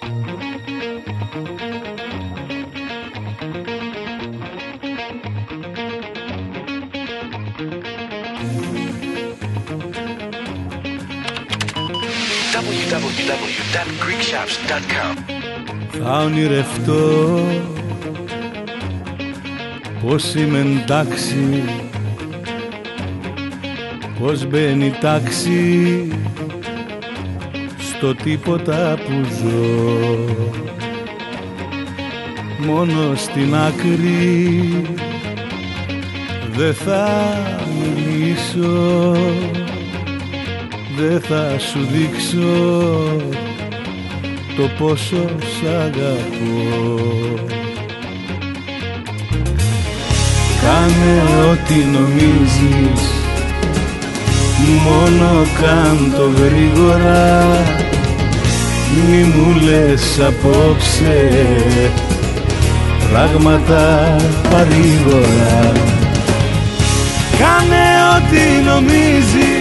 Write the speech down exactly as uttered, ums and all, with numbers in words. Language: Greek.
double-u double-u double-u τελεία greek shops τελεία com. Θα ονειρευτώ πως είμαι εντάξει, πως μπαίνει τάξη στο τίποτα που ζω. Μόνο στην άκρη δεν θα μιλήσω, δεν θα σου δείξω το πόσο σ' αγαπώ. Κάνε ό,τι νομίζεις, μόνο κάν το γρήγορα. Μη μου λες απόψε πράγματα παρήγορα. Κάνε ό,τι νομίζεις,